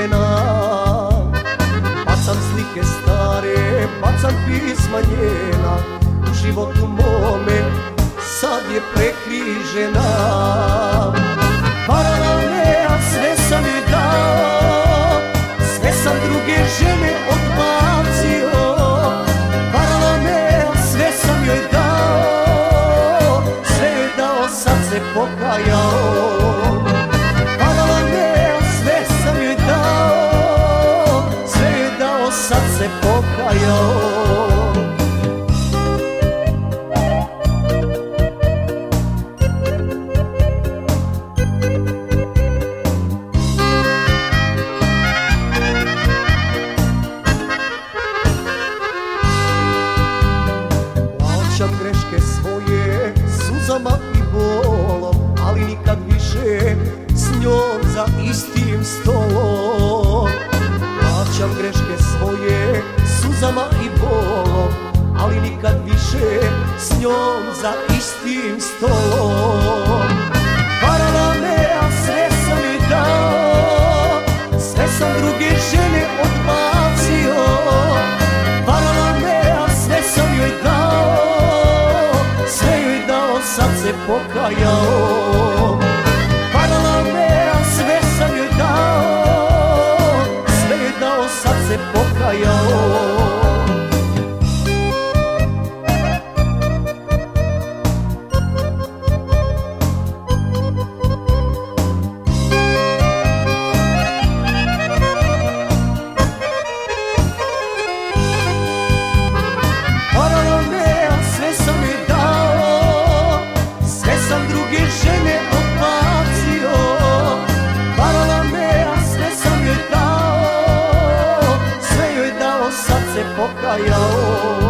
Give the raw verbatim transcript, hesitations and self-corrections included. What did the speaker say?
žena. Bacam slike stare, bacam pisma njena, u životu mome sad je prekrižena. Varala me, a sve sam joj dao, sve sam druge žene odbacio. Varala me, a sve sam joj dao, sve joj dao, sad se pokajao. Varala me, a sve sam joj dao, sve joj dao, sad se pokajao. Plaćam greške svoje suzama i bolom, ali nikad više s njom za istim stolom. Plaćam greške svoje suzama i bolom, ali nikad više s njom za istim stolom. Varala me, a sve sam joj dao, sve sam druge žene odbacio. Varala me, a sve sam joj dao, sve joj dao, sad se pokajao. Varala me, a sve sam joj dao, sve joj dao, sad se pokajao. Varala me, a sve sam joj dao, sve sam druge žene odbacio. Varala me, a sve sam joj dao, sve joj dao, sad se pokajao.